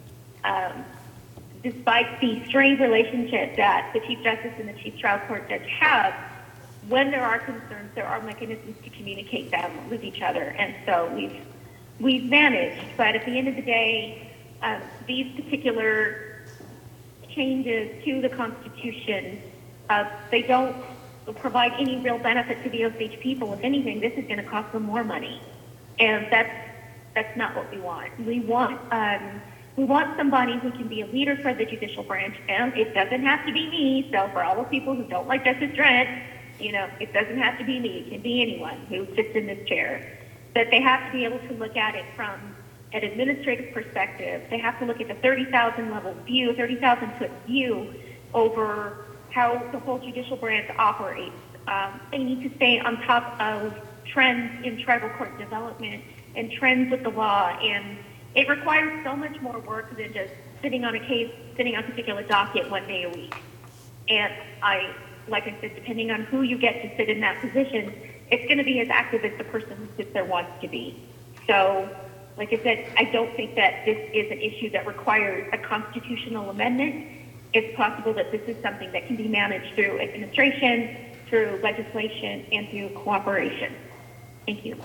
um, despite the strained relationship that the Chief Justice and the Chief Trial Court Judge have, when there are concerns, there are mechanisms to communicate them with each other. And so we've, we've managed. But at the end of the day, um, these particular changes to the Constitution, uh, they don't provide any real benefit to the Osage people. If anything, this is going to cost them more money. And that's, that's not what we want. We want... Um, We want somebody who can be a leader for the judicial branch, and it doesn't have to be me. So for all the people who don't like Justice Durant, you know, it doesn't have to be me. It can be anyone who sits in this chair. But they have to be able to look at it from an administrative perspective. They have to look at the thirty thousand level view, thirty thousand foot view over how the whole judicial branch operates. Um, they need to stay on top of trends in tribal court development and trends with the law, and it requires so much more work than just sitting on a case, sitting on a particular docket one day a week. And I, like I said, depending on who you get to sit in that position, it's going to be as active as the person who sits there wants to be. So, like I said, I don't think that this is an issue that requires a constitutional amendment. It's possible that this is something that can be managed through administration, through legislation, and through cooperation. Thank you.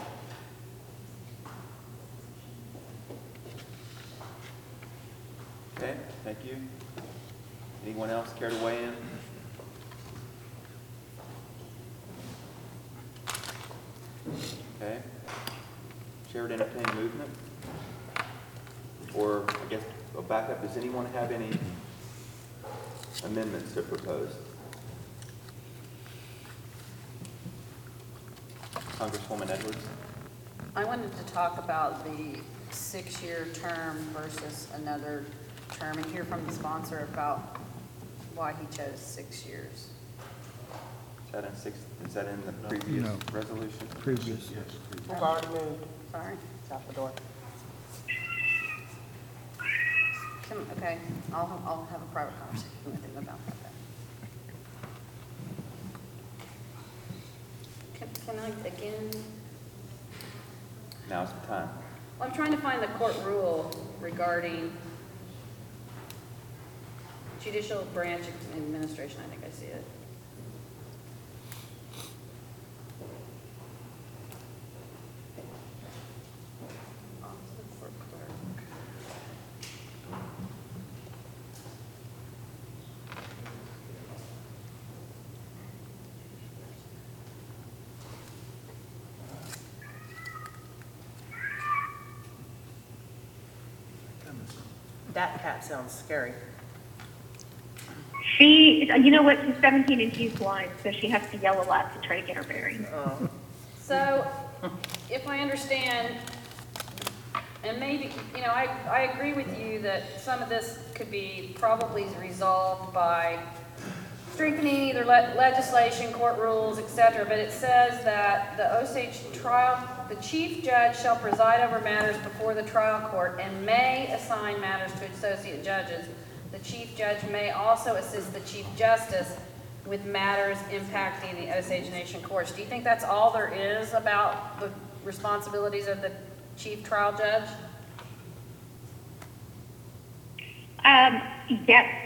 Okay, thank you. Anyone else care to weigh in? Okay. Chair would entertain movement. Or, I guess, a backup, does anyone have any amendments to propose? Congresswoman Edwards? I wanted to talk about the six-year term versus another term and hear from the sponsor about why he chose six years. Is that in six, is that in the previous No. resolution? Previous. We've already moved. Sorry. It's out the door. Can, okay, I'll, I'll have a private conversation with him about that then. Can, can I, again, Now's the time. well, I'm trying to find the court rule regarding judicial branch administration. I think I see it. Office of Court Clerk. That cat sounds scary. She, you know what, she's seventeen and she's blind, so she has to yell a lot to try to get her bearings. Oh. So, if I understand, and maybe, you know, I, I agree with you that some of this could be probably resolved by strengthening either le- legislation, court rules, et cetera, but it says that the Osage trial, the chief judge shall preside over matters before the trial court and may assign matters to associate judges. The chief judge may also assist the chief justice with matters impacting the Osage Nation courts. Do you think that's all there is about the responsibilities of the chief trial judge? Um, yes,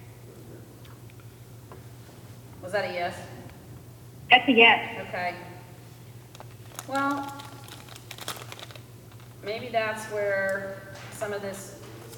Was that a yes? that's a yes. Okay. Well, maybe that's where some of this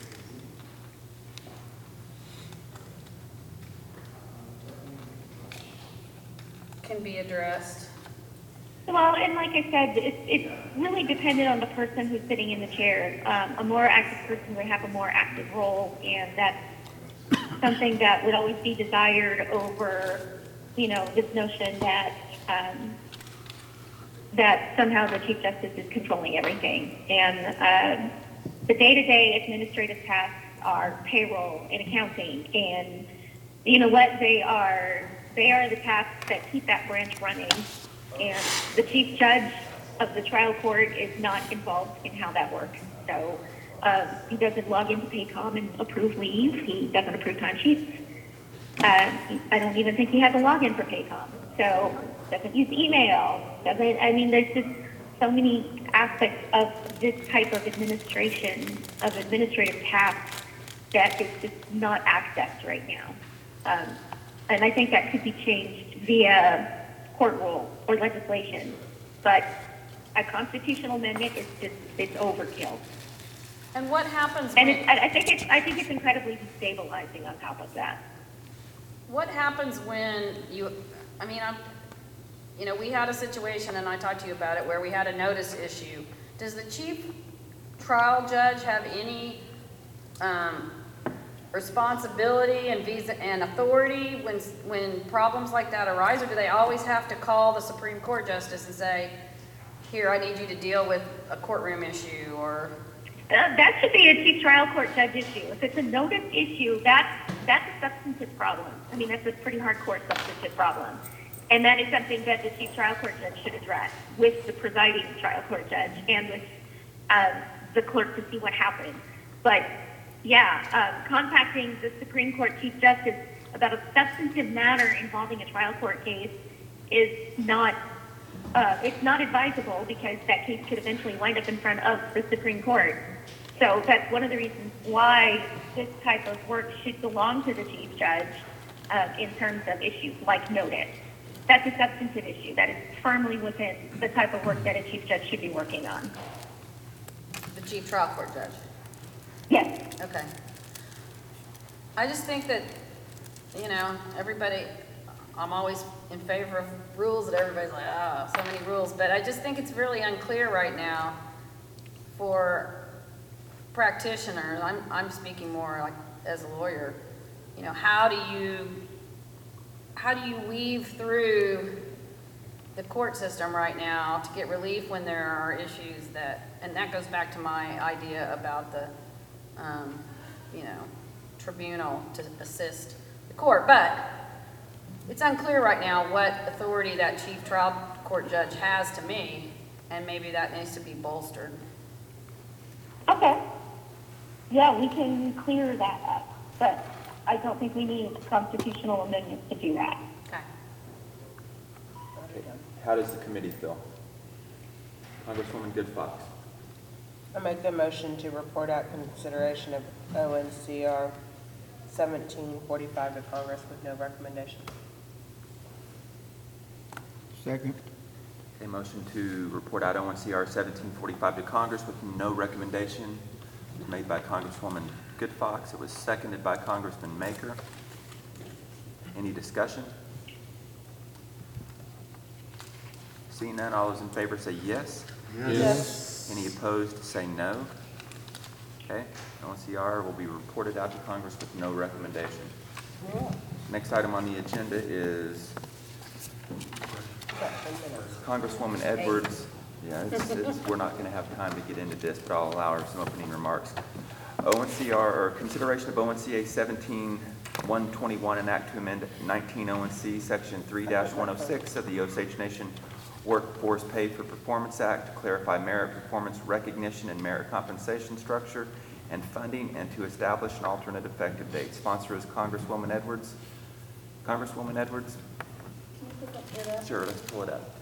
can be addressed. Well, and like I said, it's, it's really dependent on the person who's sitting in the chair. Um, a more active person would have a more active role, and that's something that would always be desired over, you know, this notion that um, that somehow the Chief Justice is controlling everything. And um, the day-to-day administrative tasks are payroll and accounting, and you know what? They are they are the tasks that keep that branch running. And the chief judge of the trial court is not involved in how that works. So um, he doesn't log into Paycom and approve leave. He doesn't approve timesheets. Uh, I don't even think he has a login for Paycom. So doesn't use email. Doesn't. I mean, there's just so many aspects of this type of administration, of administrative tasks, that is just not accessed right now. Um, and I think that could be changed via court rule or legislation, but a constitutional amendment is just, it's overkill. And what happens And when, it's, I I think it's, I think it's incredibly destabilizing on top of that. what happens when you, I mean, I'm, you know, we had a situation, and I talked to you about it, where we had a notice issue. Does the chief trial judge have any um, responsibility and visa and authority when when problems like that arise, or do they always have to call the Supreme Court justice and say, here, I need you to deal with a courtroom issue? Or Uh, that should be a chief trial court judge issue. If it's a notice issue, that's, that's a substantive problem. I mean, that's a pretty hardcore substantive problem. And that is something that the chief trial court judge should address with the presiding trial court judge and with um, the clerk to see what happens. But yeah, um, contacting the Supreme Court Chief Justice about a substantive matter involving a trial court case is not, uh, it's not advisable because that case could eventually wind up in front of the Supreme Court. So that's one of the reasons why this type of work should belong to the chief judge um, in terms of issues like notice. That's a substantive issue that is firmly within the type of work that a chief judge should be working on. The chief trial court judge. Yes. Okay. I just think that, you know, everybody, I'm always in favor of rules, and everybody's like, oh, so many rules, but I just think it's really unclear right now for practitioners. I'm, I'm speaking more like as a lawyer. You know, how do you, how do you weave through the court system right now to get relief when there are issues that, and that goes back to my idea about the, um, you know, tribunal to assist the court. But it's unclear right now what authority that chief trial court judge has to me, and maybe that needs to be bolstered. Okay. Yeah, we can clear that up, but I don't think we need constitutional amendments to do that. Okay. Okay. How does the committee feel? Congresswoman Good Fox. I make the motion to report out consideration of O N C R seventeen forty-five to Congress with no recommendation. Second. A motion to report out O N C R seventeen forty-five to Congress with no recommendation was made by Congresswoman Good Fox. It was seconded by Congressman Maker. Any discussion? Seeing none, all those in favor say yes. Yes. Any opposed say no. Okay, O N C R will be reported out to Congress with no recommendation. Next item on the agenda is Congresswoman Edwards. Yeah, it's, it's, we're not going to have time to get into this, but I'll allow her some opening remarks. O N C R, or consideration of O N C A seventeen one twenty-one, an act to amend nineteen O N C section three dash one oh six of the Osage Nation Workforce Pay for Performance Act to clarify merit performance recognition and merit compensation structure and funding, and to establish an alternate effective date. Sponsor is Congresswoman Edwards. Congresswoman Edwards? Sure, let's pull it up.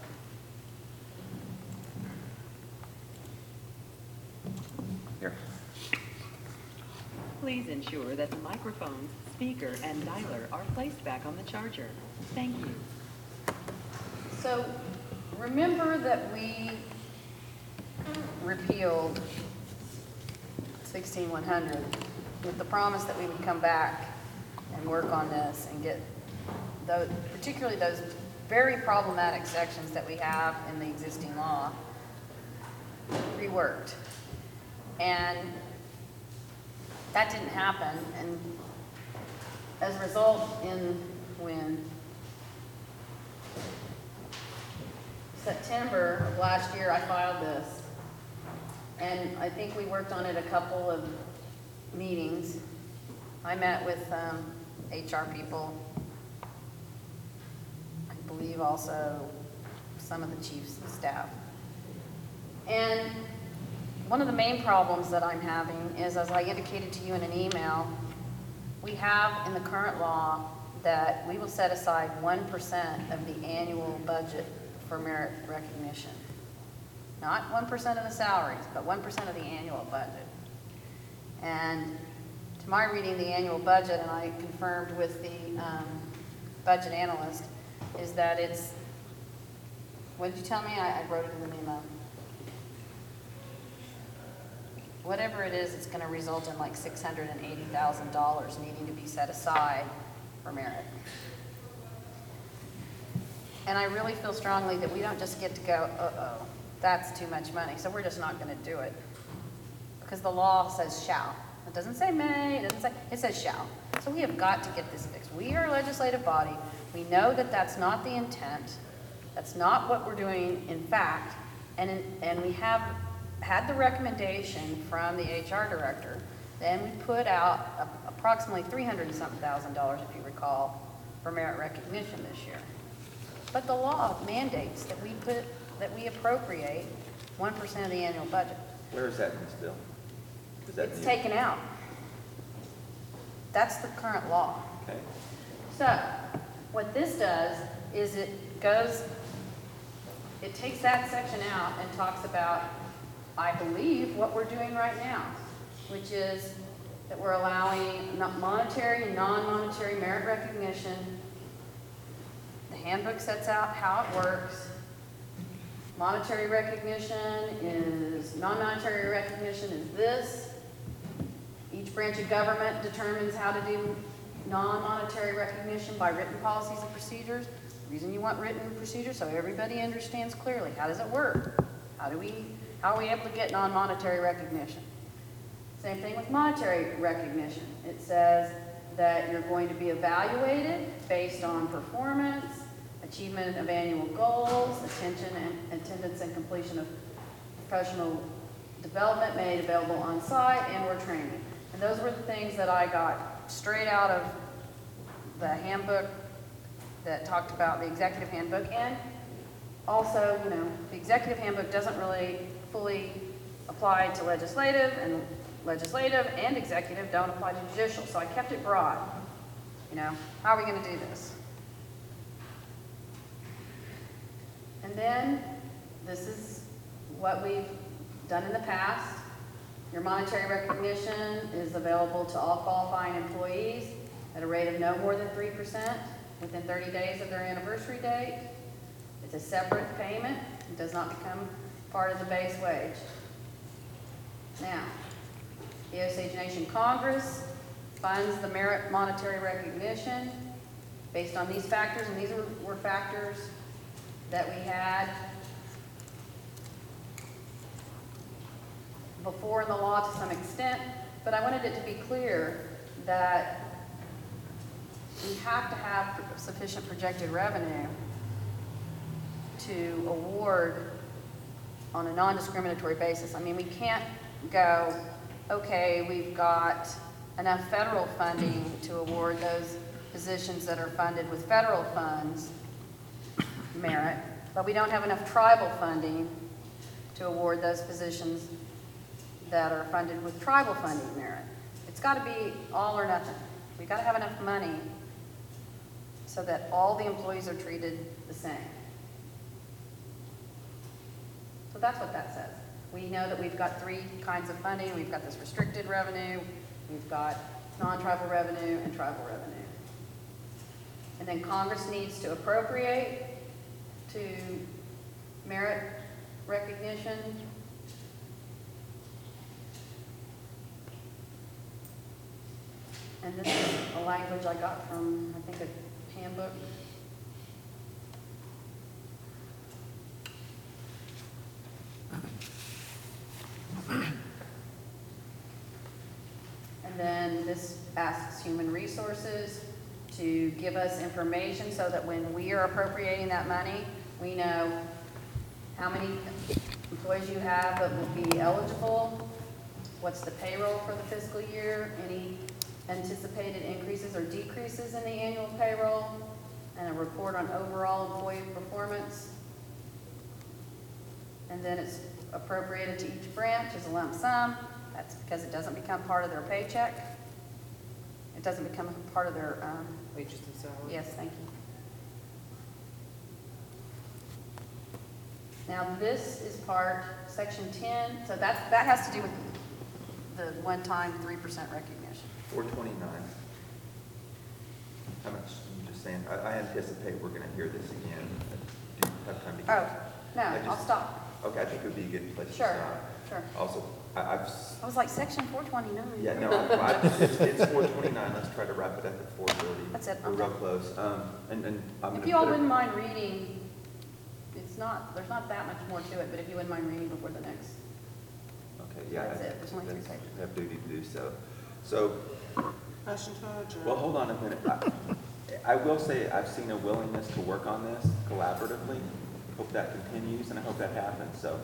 Here. Please ensure that the microphones, speaker, and dialer are placed back on the charger. Thank you. So remember that we repealed sixteen one hundred with the promise that we would come back and work on this and get those, particularly those very problematic sections that we have in the existing law, reworked. And that didn't happen, and as a result, in when September of last year, I filed this, and I think we worked on it a couple of meetings. I met with um, H R people, I believe also some of the chief's staff. And one of the main problems that I'm having is, as I indicated to you in an email, we have in the current law that we will set aside one percent of the annual budget for merit recognition. Not one percent of the salaries, but one percent of the annual budget. And to my reading the annual budget, and I confirmed with the um, budget analyst, is that it's, what did you tell me? I, I wrote it in the memo. Whatever it is, it's going to result in like six hundred eighty thousand dollars needing to be set aside for merit. And I really feel strongly that we don't just get to go, uh-oh, that's too much money, so we're just not going to do it. Because the law says shall. It doesn't say may, it doesn't say, it says shall. So we have got to get this fixed. We are a legislative body. We know that that's not the intent. That's not what we're doing in fact. And, in, and we have had the recommendation from the H R director. Then we put out a, approximately three hundred and something thousand dollars, if you recall, for merit recognition this year. But the law mandates that we put, that we appropriate one percent of the annual budget. Where is that in this bill? Is that It's new? taken out. That's the current law. Okay. So, what this does is it goes, it takes that section out and talks about, I believe, what we're doing right now, which is that we're allowing not monetary and non-monetary merit recognition. The handbook sets out how it works. Monetary recognition is, non-monetary recognition is this. Each branch of government determines how to do non-monetary recognition by written policies and procedures. The reason you want written procedures, so everybody understands clearly, how does it work? How do we, how are we able to get non-monetary recognition? Same thing with monetary recognition. It says that you're going to be evaluated based on performance, achievement of annual goals, attention and attendance and completion of professional development made available on site, and or training. And those were the things that I got straight out of the handbook that talked about the executive handbook. And also, you know, the executive handbook doesn't really fully apply to legislative, and legislative and executive don't apply to judicial. So I kept it broad. You know, how are we going to do this? And then, this is what we've done in the past. Your monetary recognition is available to all qualifying employees at a rate of no more than three percent within thirty days of their anniversary date. It's a separate payment. It does not become part of the base wage. Now, the Osage Nation Congress funds the merit monetary recognition based on these factors, and these were, were factors that we had before in the law to some extent, but I wanted it to be clear that we have to have sufficient projected revenue to award on a non-discriminatory basis. I mean, we can't go, okay, we've got enough federal funding to award those positions that are funded with federal funds merit, but we don't have enough tribal funding to award those positions that are funded with tribal funding merit. It's got to be all or nothing. We've got to have enough money so that all the employees are treated the same. So that's what that says. We know that we've got three kinds of funding. We've got this restricted revenue, we've got non-tribal revenue, and tribal revenue. And then Congress needs to appropriate to merit recognition. And this is a language I got from, I think, a handbook. And then this asks Human Resources to give us information so that when we are appropriating that money, we know how many employees you have that will be eligible, what's the payroll for the fiscal year, any anticipated increases or decreases in the annual payroll, and a report on overall employee performance. And then it's appropriated to each branch as a lump sum. That's because it doesn't become part of their paycheck. It doesn't become part of their, um, Wages and salary. yes, thank you. Now, this is part, section ten, so that, that has to do with the one-time three percent recognition. four twenty-nine. How much, I'm just saying, I, I anticipate we're gonna hear this again. Do you have time to get? Oh, no, I just- I'll stop. Okay, I think it would be a good place to Sure, stop. sure. Also, I, I've, s- I was like, section four twenty-nine. yeah, no, I, I- it's, it's four twenty-nine, let's try to wrap it up at four thirty. That's it, We're I'm real done. close, um, and, and I'm gonna. If you all put a- wouldn't mind reading, it's not, there's not that much more to it, but if you wouldn't mind reading before the next. Okay, yeah. That's I- it. There's only three that's- pages. I have duty to do so. So, Motion to adjourn. well, hold on a minute. I- I will say, I've seen a willingness to work on this collaboratively. Hope that continues, and I hope that happens, so.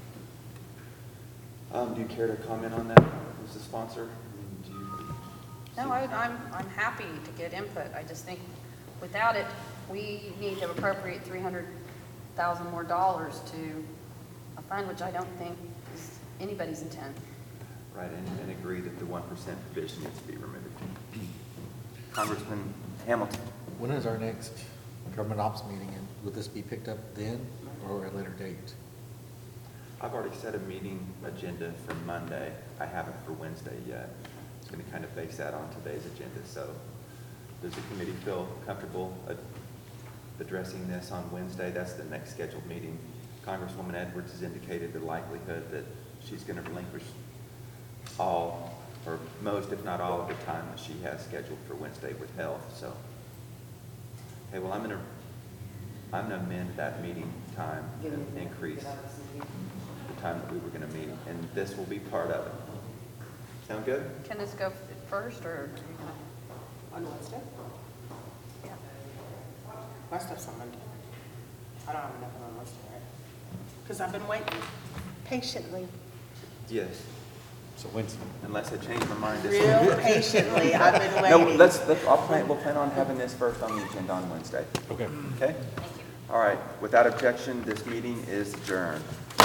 Um, do you care to comment on that, Mister Sponsor? I mean, do you? No, I, I'm, I'm happy to get input. I just think without it, we need to appropriate three hundred thousand more dollars to a fund, which I don't think is anybody's intent. Right, and, and agree that the one percent provision needs to be removed. Congressman Hamilton. When is our next government ops meeting, and will this be picked up then or at a later date? I've already set a meeting agenda for Monday. I haven't for Wednesday yet. It's going to kind of base that on today's agenda. So does the committee feel comfortable ad- addressing this on Wednesday? That's the next scheduled meeting. Congresswoman Edwards has indicated the likelihood that she's going to relinquish all, or most, if not all, of the time that she has scheduled for Wednesday with health. So, okay, well, I'm going to, I'm going to amend that meeting time and increase the time that we were going to meet, and this will be part of it. Sound good? Can this go first, or are you gonna? On Wednesday? Yeah. My stuff's on Monday. I don't have nothing on Wednesday, right? Because I've been waiting patiently. Yes. So Wednesday. Unless I change my mind. this Real week. patiently, I've been No, waiting. let's, let's, I'll plan, we'll plan on having this first on the agenda on Wednesday. Okay. Okay? All right, without objection, this meeting is adjourned.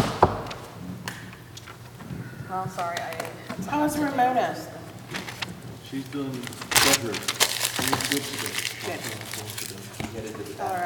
Well, I'm sorry, I. had something How was else to do. Ramona? She's doing better. She's good today. Good. Get into the- All right.